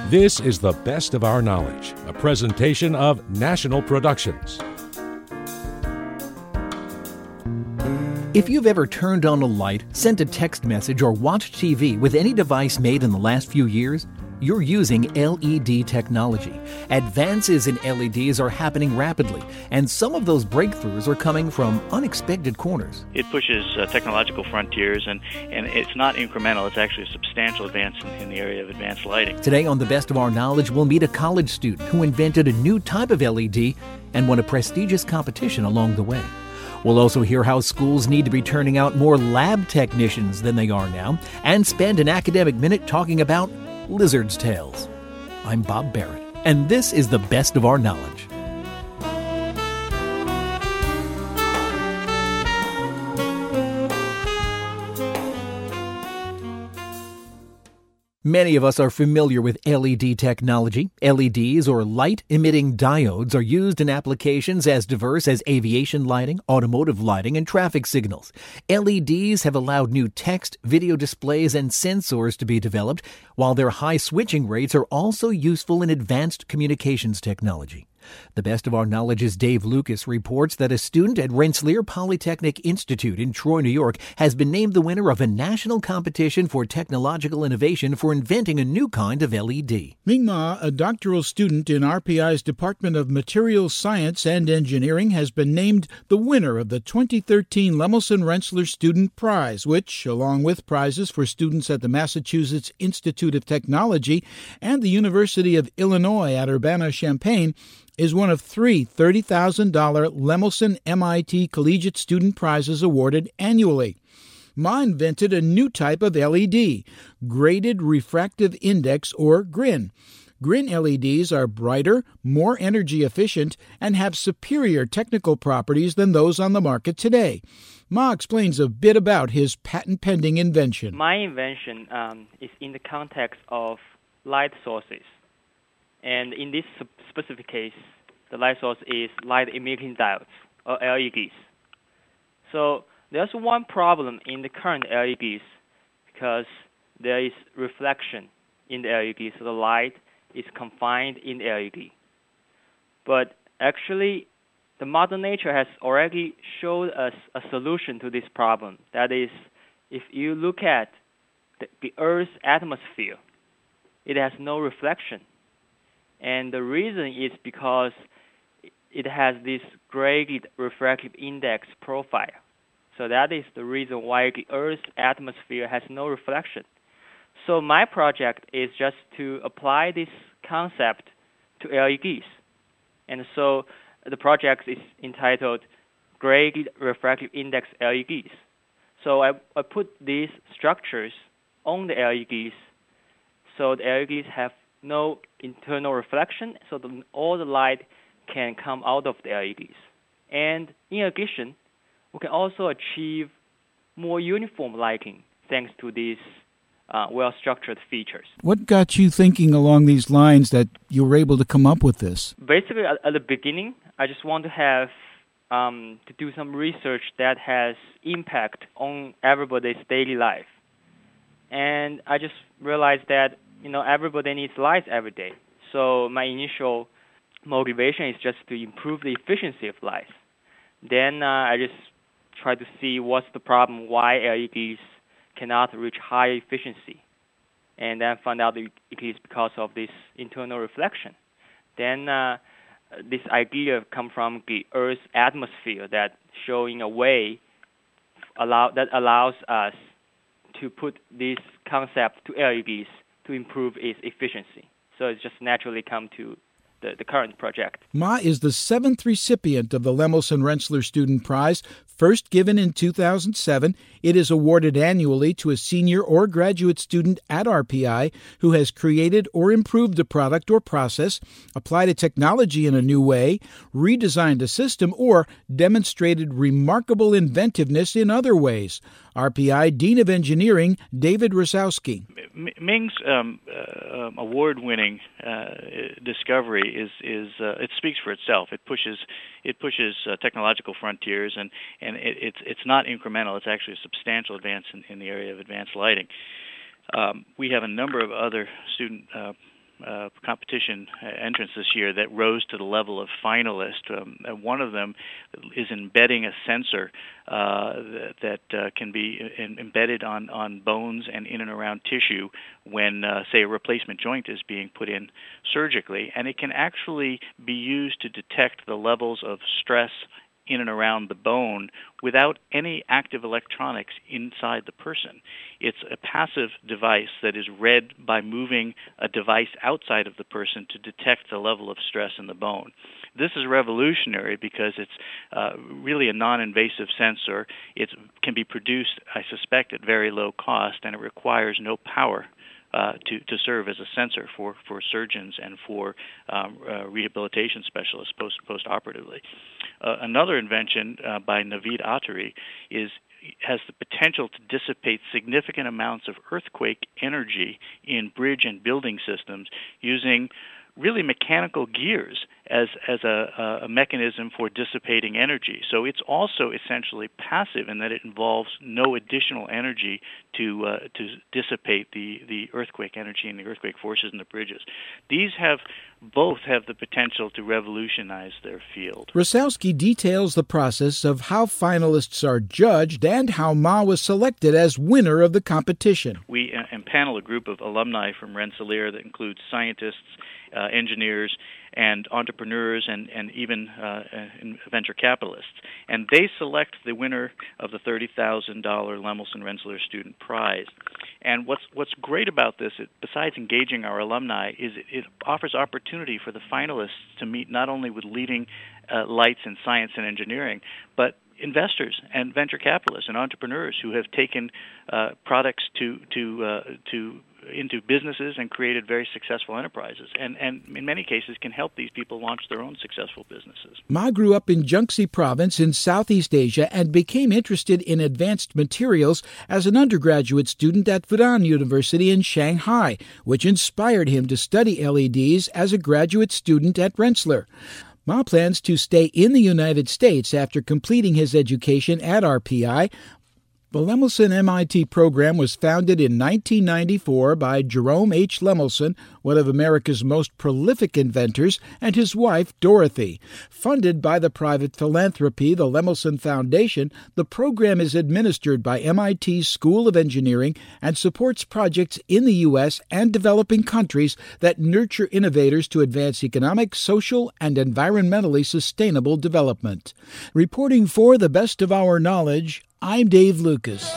This is The Best of Our Knowledge, a presentation of National Productions. If you've ever turned on a light, sent a text message, or watched TV with any device made in the last few years, you're using LED technology. Advances in LEDs are happening rapidly, and some of those breakthroughs are coming from unexpected corners. It pushes technological frontiers, and it's not incremental. It's actually a substantial advance in the area of advanced lighting. Today on The Best of Our Knowledge, we'll meet a college student who invented a new type of LED and won a prestigious competition along the way. We'll also hear how schools need to be turning out more lab technicians than they are now, and spend an academic minute talking about lizard's tails. I'm Bob Barrett, and this is The Best of Our Knowledge. Many of us are familiar with LED technology. LEDs, or light-emitting diodes, are used in applications as diverse as aviation lighting, automotive lighting, and traffic signals. LEDs have allowed new text, video displays, and sensors to be developed, while their high switching rates are also useful in advanced communications technology. The Best of Our Knowledge's Dave Lucas reports that a student at Rensselaer Polytechnic Institute in Troy, New York, has been named the winner of a national competition for technological innovation for inventing a new kind of LED. Ming Ma, a doctoral student in RPI's Department of Materials Science and Engineering, has been named the winner of the 2013 Lemelson Rensselaer Student Prize, which, along with prizes for students at the Massachusetts Institute of Technology and the University of Illinois at Urbana-Champaign, is one of three $30,000 Lemelson MIT Collegiate Student Prizes awarded annually. Ma invented a new type of LED, Graded Refractive Index, or GRIN. GRIN LEDs are brighter, more energy efficient, and have superior technical properties than those on the market today. Ma explains a bit about his patent-pending invention. My invention is in the context of light sources. And in this specific case, the light source is light-emitting diodes, or LEDs. So there's one problem in the current LEDs because there is reflection in the LED, so the light is confined in the LED. But actually, the Mother Nature has already showed us a solution to this problem. That is, if you look at the Earth's atmosphere, it has no reflection. And the reason is because it has this graded refractive index profile. So that is the reason why the Earth's atmosphere has no reflection. So my project is just to apply this concept to LEDs. And so the project is entitled Graded Refractive Index LEDs. So I put these structures on the LEDs so the LEDs have no internal reflection, so all the light can come out of the LEDs. And in addition, we can also achieve more uniform lighting thanks to these well-structured features. What got you thinking along these lines that you were able to come up with this? Basically, at the beginning, I just want to have to do some research that has impact on everybody's daily life. And I just realized that everybody needs lights every day. So my initial motivation is just to improve the efficiency of lights. Then I just try to see what's the problem, why LEDs cannot reach high efficiency. And then found out it is because of this internal reflection. Then this idea come from the Earth's atmosphere that showing a way that allows us to put this concept to LEDs to improve its efficiency. So it's just naturally come to the current project. Ma is the 7th recipient of the Lemelson Rensselaer Student Prize, first given in 2007. It is awarded annually to a senior or graduate student at RPI who has created or improved a product or process, applied a technology in a new way, redesigned a system, or demonstrated remarkable inventiveness in other ways. RPI Dean of Engineering, David Rosowski. Ming's award-winning discovery is it speaks for itself. It pushes technological frontiers, and it's not incremental. It's actually a substantial advance in the area of advanced lighting. We have a number of other student competition entrants this year that rose to the level of finalist. And one of them is embedding a sensor that can be embedded on bones and in and around tissue when, say, a replacement joint is being put in surgically. And it can actually be used to detect the levels of stress in and around the bone without any active electronics inside the person. It's a passive device that is read by moving a device outside of the person to detect the level of stress in the bone. This is revolutionary because it's really a non-invasive sensor. It can be produced, I suspect, at very low cost, and it requires no power to serve as a sensor for surgeons and for rehabilitation specialists post-operatively. Another invention by Naveed Attari has the potential to dissipate significant amounts of earthquake energy in bridge and building systems using really mechanical gears as a mechanism for dissipating energy. So it's also essentially passive in that it involves no additional energy to dissipate the earthquake energy and the earthquake forces in the bridges. These both have the potential to revolutionize their field. Rosowski details the process of how finalists are judged and how Ma was selected as winner of the competition. We empanel a group of alumni from Rensselaer that includes scientists, engineers, and entrepreneurs and even venture capitalists. And they select the winner of the $30,000 Lemelson Rensselaer Student Prize. And what's great about this, besides engaging our alumni, is it offers opportunity for the finalists to meet not only with leading lights in science and engineering, but investors and venture capitalists and entrepreneurs who have taken products into businesses and created very successful enterprises, and in many cases can help these people launch their own successful businesses. Ma grew up in Jiangxi Province in Southeast Asia and became interested in advanced materials as an undergraduate student at Fudan University in Shanghai, which inspired him to study LEDs as a graduate student at Rensselaer. Ma plans to stay in the United States after completing his education at RPI. The Lemelson MIT program was founded in 1994 by Jerome H. Lemelson, one of America's most prolific inventors, and his wife, Dorothy. Funded by the private philanthropy, the Lemelson Foundation, the program is administered by MIT's School of Engineering and supports projects in the U.S. and developing countries that nurture innovators to advance economic, social, and environmentally sustainable development. Reporting for The Best of Our Knowledge, I'm Dave Lucas.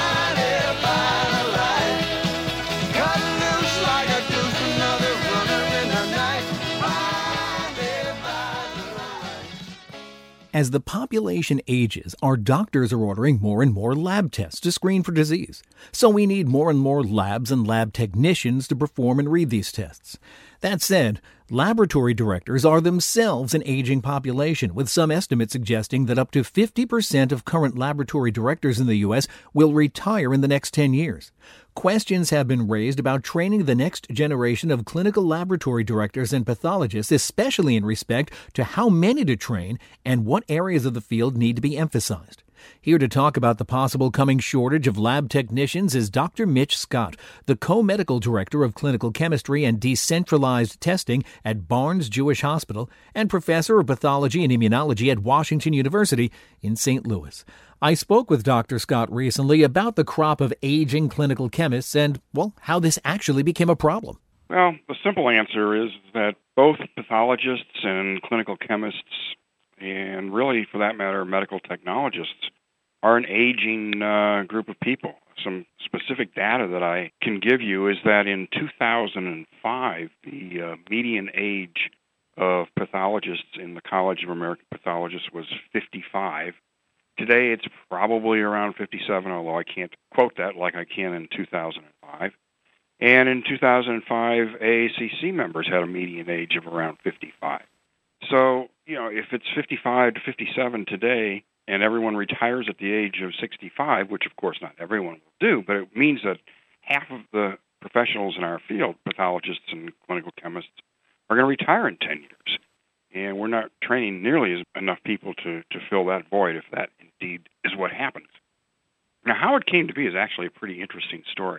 As the population ages, our doctors are ordering more and more lab tests to screen for disease. So we need more and more labs and lab technicians to perform and read these tests. That said, laboratory directors are themselves an aging population, with some estimates suggesting that up to 50% of current laboratory directors in the U.S. will retire in the next 10 years. Questions have been raised about training the next generation of clinical laboratory directors and pathologists, especially in respect to how many to train and what areas of the field need to be emphasized. Here to talk about the possible coming shortage of lab technicians is Dr. Mitch Scott, the co-medical director of clinical chemistry and decentralized testing at Barnes Jewish Hospital and professor of pathology and immunology at Washington University in St. Louis. I spoke with Dr. Scott recently about the crop of aging clinical chemists and, well, how this actually became a problem. Well, the simple answer is that both pathologists and clinical chemists, and really, for that matter, medical technologists, are an aging group of people. Some specific data that I can give you is that in 2005, the median age of pathologists in the College of American Pathologists was 55. Today, it's probably around 57, although I can't quote that like I can in 2005. And in 2005, AACC members had a median age of around 55. So, if it's 55 to 57 today, and everyone retires at the age of 65, which of course not everyone will do, but it means that half of the professionals in our field, pathologists and clinical chemists, are going to retire in 10 years. And we're not training nearly enough people to fill that void, if that indeed is what happens. Now, how it came to be is actually a pretty interesting story.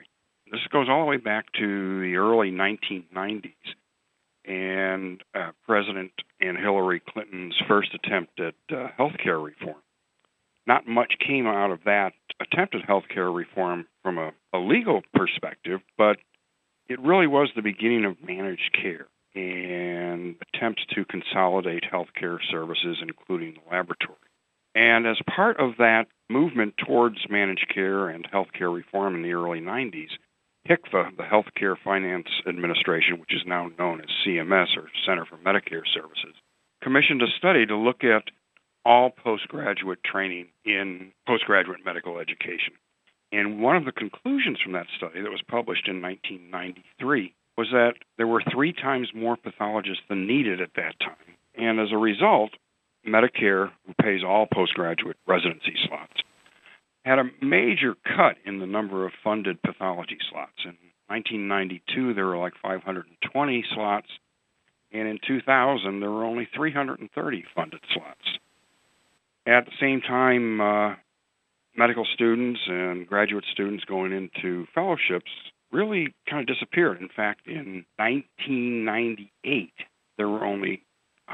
This goes all the way back to the early 1990s and President and Hillary Clinton's first attempt at healthcare reform. Not much came out of that attempt at healthcare reform from a legal perspective, but it really was the beginning of managed care and attempts to consolidate healthcare services, including the laboratory. And as part of that movement towards managed care and healthcare reform in the early 90s, HCFA, the Healthcare Finance Administration, which is now known as CMS, or Center for Medicare Services, commissioned a study to look at all postgraduate training in postgraduate medical education. And one of the conclusions from that study that was published in 1993 was that there were 3 times more pathologists than needed at that time. And as a result, Medicare, who pays all postgraduate residency slots, had a major cut in the number of funded pathology slots. In 1992, there were like 520 slots, and in 2000, there were only 330 funded slots. At the same time, medical students and graduate students going into fellowships really kind of disappeared. In fact, in 1998, there were only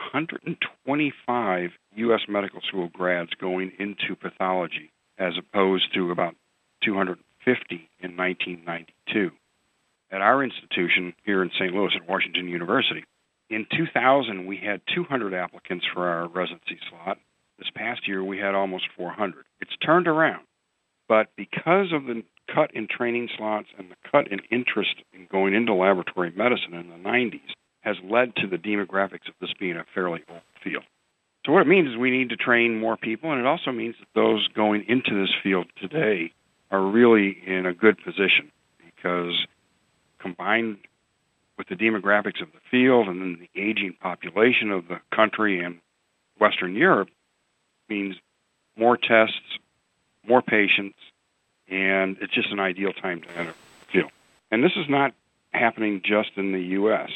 125 U.S. medical school grads going into pathology, as opposed to about 250 in 1992. At our institution here in St. Louis at Washington University, in 2000, we had 200 applicants for our residency slot. This past year, we had almost 400. It's turned around, but because of the cut in training slots and the cut in interest in going into laboratory medicine in the 90s has led to the demographics of this being a fairly old field. So what it means is we need to train more people, and it also means that those going into this field today are really in a good position, because combined with the demographics of the field and then the aging population of the country and Western Europe means more tests, more patients, and it's just an ideal time to enter the field. And this is not happening just in the U.S.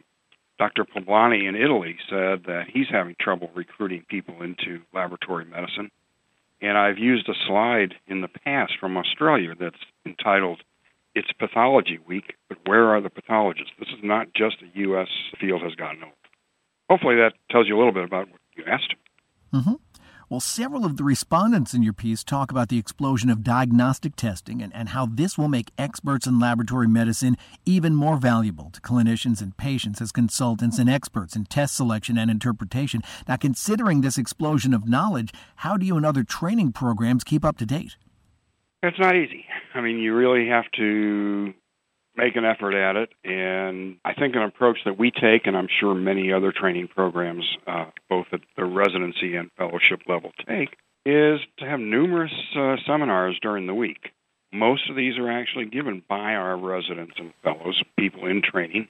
Dr. Poblani in Italy said that he's having trouble recruiting people into laboratory medicine. And I've used a slide in the past from Australia that's entitled, "It's Pathology Week, but where are the pathologists?" This is not just a U.S. field has gotten old. Hopefully that tells you a little bit about what you asked. Mm-hmm. Well, several of the respondents in your piece talk about the explosion of diagnostic testing and how this will make experts in laboratory medicine even more valuable to clinicians and patients as consultants and experts in test selection and interpretation. Now, considering this explosion of knowledge, how do you and other training programs keep up to date? It's not easy. I mean, you really have to make an effort at it, and I think an approach that we take, and I'm sure many other training programs, both at the residency and fellowship level take, is to have numerous seminars during the week. Most of these are actually given by our residents and fellows, people in training,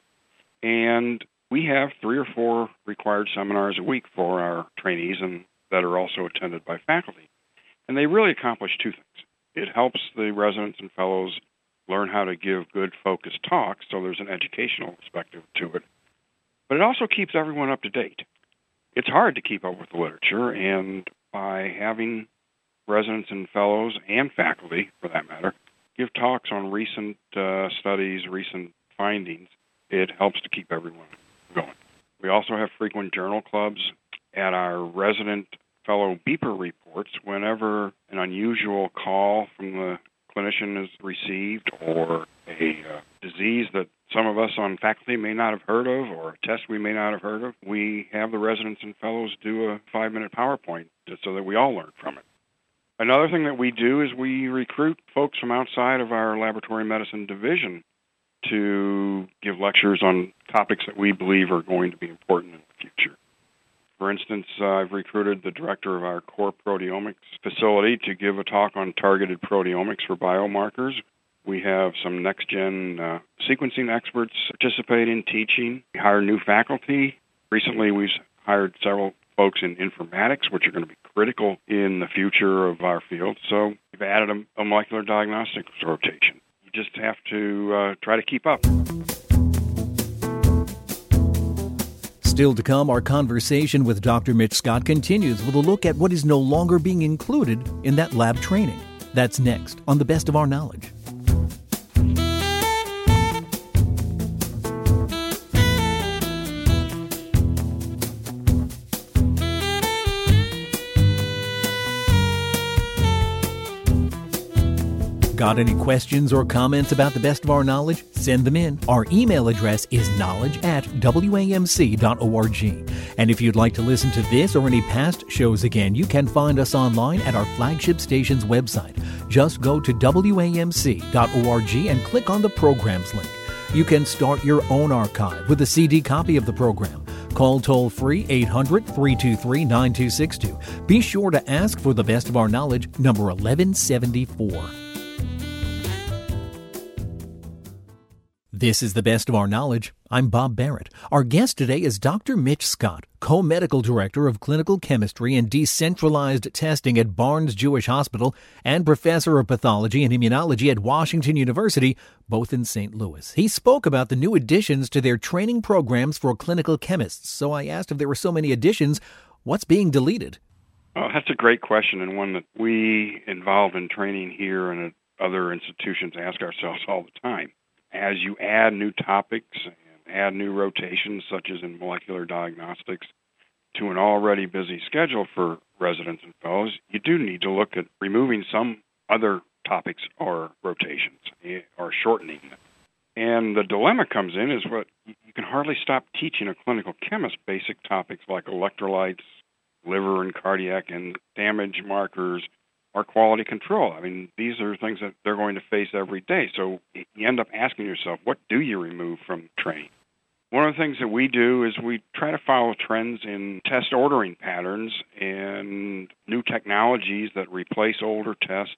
and we have 3 or 4 required seminars a week for our trainees and that are also attended by faculty. And they really accomplish 2 things. It helps the residents and fellows learn how to give good, focused talks, so there's an educational perspective to it. But it also keeps everyone up to date. It's hard to keep up with the literature, and by having residents and fellows, and faculty, for that matter, give talks on recent studies, recent findings, it helps to keep everyone going. We also have frequent journal clubs. At our resident fellow beeper reports, whenever an unusual call from the clinician is received, or a disease that some of us on faculty may not have heard of, or a test we may not have heard of, we have the residents and fellows do a 5-minute PowerPoint just so that we all learn from it. Another thing that we do is we recruit folks from outside of our laboratory medicine division to give lectures on topics that we believe are going to be important in the future. For instance, I've recruited the director of our core proteomics facility to give a talk on targeted proteomics for biomarkers. We have some next-gen sequencing experts participating, teaching. We hire new faculty. Recently, we've hired several folks in informatics, which are going to be critical in the future of our field. So we've added a molecular diagnostics rotation. You just have to try to keep up. Still to come, our conversation with Dr. Mitch Scott continues with a look at what is no longer being included in that lab training. That's next on The Best of Our Knowledge. Got any questions or comments about the best of our knowledge? Send them in. Our email address is knowledge@wamc.org. And if you'd like to listen to this or any past shows again, you can find us online at our flagship station's website. Just go to wamc.org and click on the programs link. You can start your own archive with a CD copy of the program. Call toll-free 800-323-9262. Be sure to ask for the best of our knowledge, number 1174. This is the best of our knowledge. I'm Bob Barrett. Our guest today is Dr. Mitch Scott, Co-Medical Director of Clinical Chemistry and Decentralized Testing at Barnes Jewish Hospital and Professor of Pathology and Immunology at Washington University, both in St. Louis. He spoke about the new additions to their training programs for clinical chemists. So I asked if there were so many additions, what's being deleted? Oh, that's a great question, and one that we involved in training here and at other institutions ask ourselves all the time. As you add new topics and add new rotations, such as in molecular diagnostics, to an already busy schedule for residents and fellows, you do need to look at removing some other topics or rotations or shortening them. And the dilemma comes in is what you can hardly stop teaching a clinical chemist basic topics like electrolytes, liver and cardiac and damage markers, or quality control. I mean, these are things that they're going to face every day. So you end up asking yourself, what do you remove from training? One of the things that we do is we try to follow trends in test ordering patterns and new technologies that replace older tests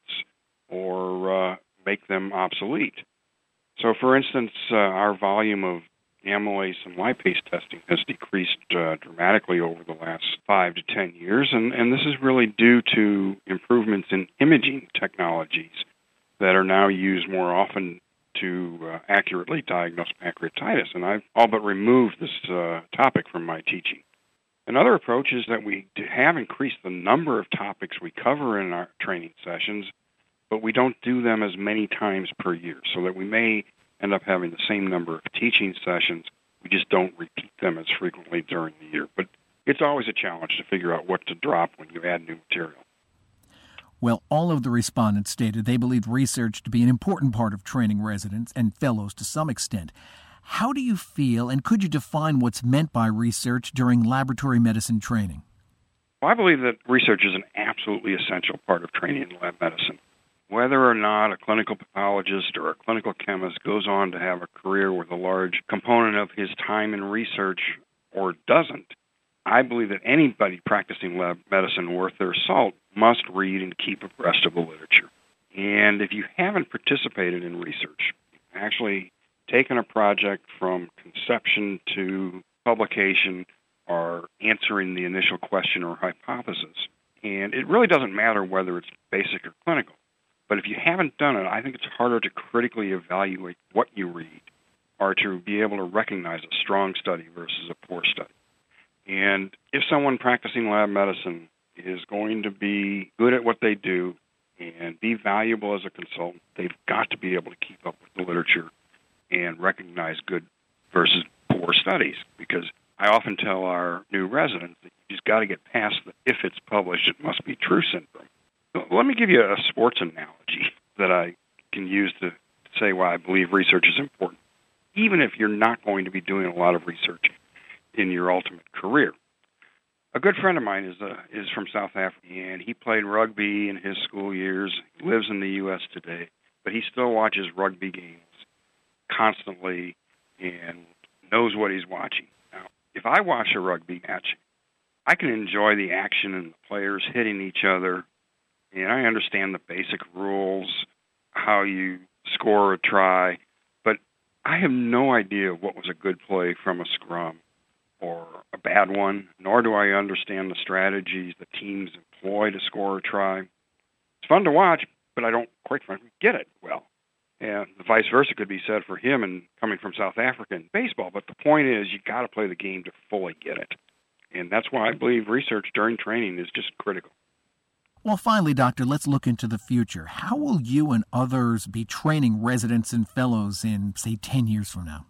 or make them obsolete. So, for instance, our volume of amylase and lipase testing has decreased dramatically over the last 5 to 10 years, and this is really due to improvements in imaging technologies that are now used more often to accurately diagnose pancreatitis, and I've all but removed this topic from my teaching. Another approach is that we have increased the number of topics we cover in our training sessions, but we don't do them as many times per year, so that we may end up having the same number of teaching sessions. We just don't repeat them as frequently during the year. But it's always a challenge to figure out what to drop when you add new material. Well, all of the respondents stated they believe research to be an important part of training residents and fellows to some extent. How do you feel, and could you define what's meant by research during laboratory medicine training? Well, I believe that research is an absolutely essential part of training in lab medicine. Whether or not a clinical pathologist or a clinical chemist goes on to have a career with a large component of his time in research or doesn't, I believe that anybody practicing lab medicine worth their salt must read and keep abreast of the literature. And if you haven't participated in research, actually taken a project from conception to publication or answering the initial question or hypothesis, and it really doesn't matter whether it's basic or clinical, but if you haven't done it, I think it's harder to critically evaluate what you read or to be able to recognize a strong study versus a poor study. And if someone practicing lab medicine is going to be good at what they do and be valuable as a consultant, they've got to be able to keep up with the literature and recognize good versus poor studies. Because I often tell our new residents that you just got to get past the if it's published, it must be true syndrome. Let me give you a sports analogy that I can use to say why I believe research is important, even if you're not going to be doing a lot of research in your ultimate career. A good friend of mine is from South Africa, and he played rugby in his school years. He lives in the U.S. today, but he still watches rugby games constantly and knows what he's watching. Now, if I watch a rugby match, I can enjoy the action and the players hitting each other, and I understand the basic rules, how you score a try, but I have no idea what was a good play from a scrum or a bad one, nor do I understand the strategies the teams employ to score a try. It's fun to watch, but I don't quite frankly get it well. And the vice versa could be said for him and coming from South Africa in baseball, but the point is you got to play the game to fully get it. And that's why I believe research during training is just critical. Well, finally, Doctor, let's look into the future. How will you and others be training residents and fellows in, say, 10 years from now?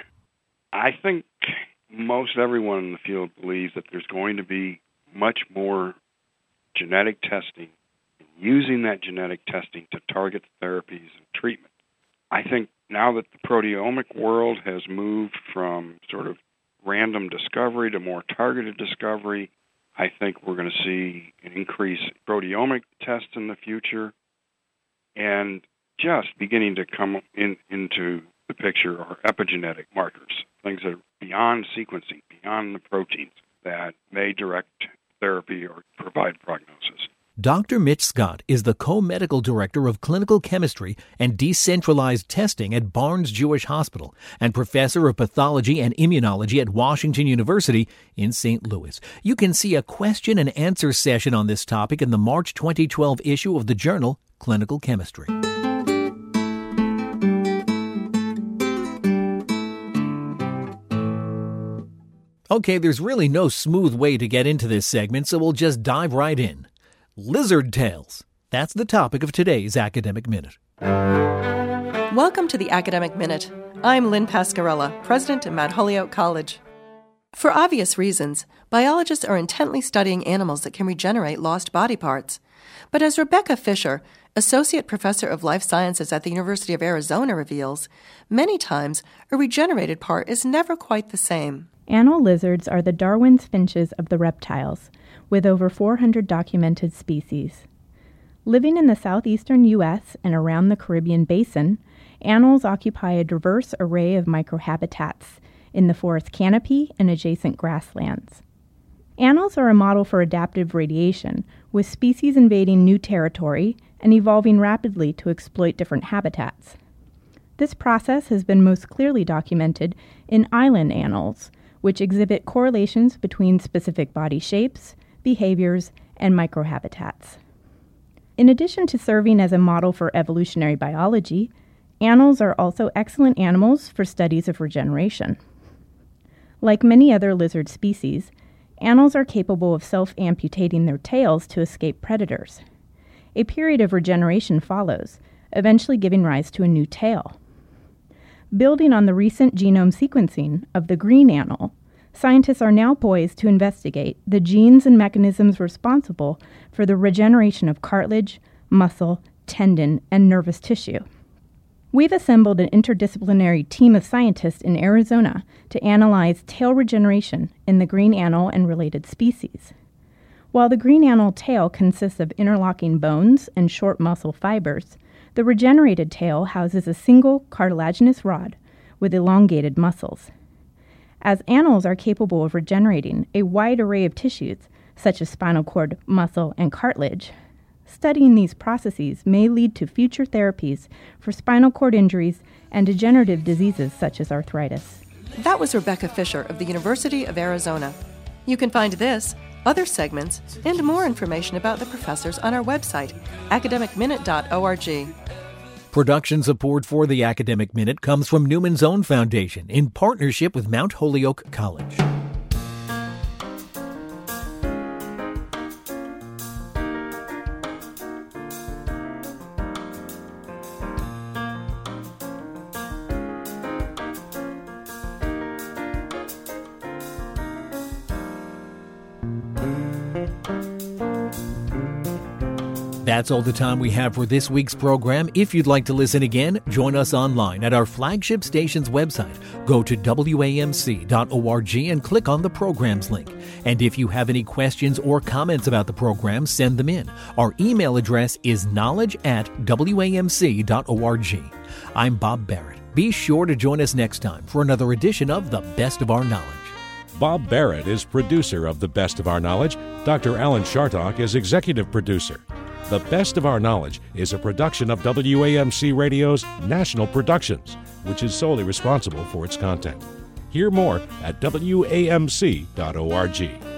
I think most everyone in the field believes that there's going to be much more genetic testing and using that genetic testing to target therapies and treatment. I think now that the proteomic world has moved from sort of random discovery to more targeted discovery, I think we're going to see an increase in proteomic tests in the future, and just beginning to come into the picture are epigenetic markers, things that are beyond sequencing, beyond the proteins, that may direct therapy or provide prognosis. Dr. Mitch Scott is the co-medical director of clinical chemistry and decentralized testing at Barnes Jewish Hospital and professor of pathology and immunology at Washington University in St. Louis. You can see a question and answer session on this topic in the March 2012 issue of the journal Clinical Chemistry. Okay, there's really no smooth way to get into this segment, so we'll just dive right in. Lizard tails. That's the topic of today's Academic Minute. Welcome to the Academic Minute. I'm Lynn Pascarella, president at Mount Holyoke College. For obvious reasons, biologists are intently studying animals that can regenerate lost body parts. But as Rebecca Fisher, associate professor of life sciences at the University of Arizona, reveals, many times a regenerated part is never quite the same. Anole lizards are the Darwin's finches of the reptiles, with over 400 documented species. Living in the southeastern U.S. and around the Caribbean basin, anoles occupy a diverse array of microhabitats in the forest canopy and adjacent grasslands. Anoles are a model for adaptive radiation, with species invading new territory and evolving rapidly to exploit different habitats. This process has been most clearly documented in island anoles, which exhibit correlations between specific body shapes, behaviors, and microhabitats. In addition to serving as a model for evolutionary biology, anoles are also excellent animals for studies of regeneration. Like many other lizard species, anoles are capable of self-amputating their tails to escape predators. A period of regeneration follows, eventually giving rise to a new tail. Building on the recent genome sequencing of the green anole, scientists are now poised to investigate the genes and mechanisms responsible for the regeneration of cartilage, muscle, tendon, and nervous tissue. We've assembled an interdisciplinary team of scientists in Arizona to analyze tail regeneration in the green anole and related species. While the green anole tail consists of interlocking bones and short muscle fibers, the regenerated tail houses a single cartilaginous rod with elongated muscles. As anoles are capable of regenerating a wide array of tissues, such as spinal cord, muscle, and cartilage, studying these processes may lead to future therapies for spinal cord injuries and degenerative diseases such as arthritis. That was Rebecca Fisher of the University of Arizona. You can find this, other segments, and more information about the professors on our website, academicminute.org. Production support for the Academic Minute comes from Newman's Own Foundation in partnership with Mount Holyoke College. That's all the time we have for this week's program. If you'd like to listen again, join us online at our flagship station's website. Go to WAMC.org and click on the programs link. And if you have any questions or comments about the program, send them in. Our email address is knowledge@WAMC.org. I'm Bob Barrett. Be sure to join us next time for another edition of The Best of Our Knowledge. Bob Barrett is producer of The Best of Our Knowledge. Dr. Alan Chartock is executive producer. The Best of Our Knowledge is a production of WAMC Radio's National Productions, which is solely responsible for its content. Hear more at WAMC.org.